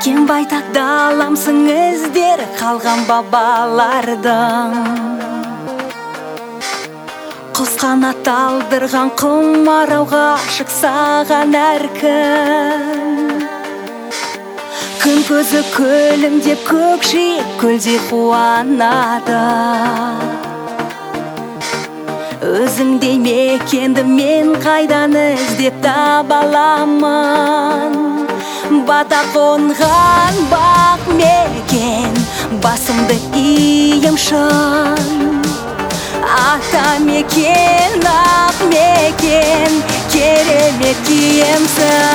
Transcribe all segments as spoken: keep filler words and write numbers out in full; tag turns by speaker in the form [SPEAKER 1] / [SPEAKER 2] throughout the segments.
[SPEAKER 1] Кен байтақ даламсың іздері қалған бабалардың. Құс қанат алдырған құмарауға ғашық саған әркім. Күн көзі көлімдеп көкжиек көлдей қуанады. Өзіңдей мекенді мен қайдан іздеп таба аламын? Бата қонған бақ мекен, басымды ием шын. Ата мекен, ақ мекен, керемет киемсің.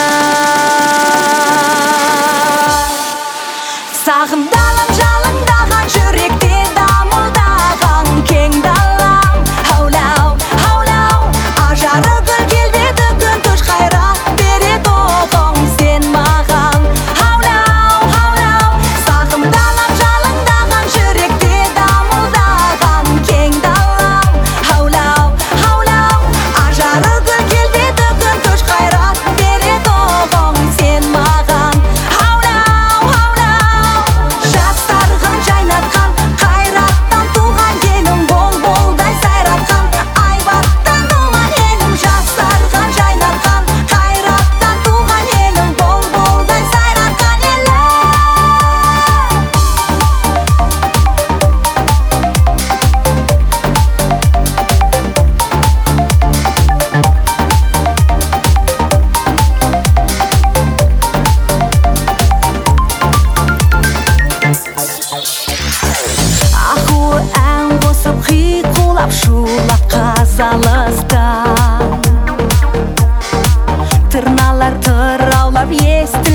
[SPEAKER 1] Сағымдалам жалындаған жүректе дамылдаған кең далам. Хаулау, хаулау, ажары гүл келбеті күн түш қайрат береді оғың сен маған. Хаулау, хаулау, сағымдалам жалындаған жүректе дамылдаған кең далам. Хаулау, хаулау, ажары гүл келбеті күн түш қайрат береді оғың сен маған. Хаулау, хаулау, жастарғын жайнатқан, қайраттан туған елім, бол-болдай сайратқан. Айбаттан туған елім, жастарғын жайнатқан, қайраттан туған елім, бол-болдай сайратқан елім. Ақуы ән қосып қиқулап шулап қазалыстан. Тырналар тыраулап естіп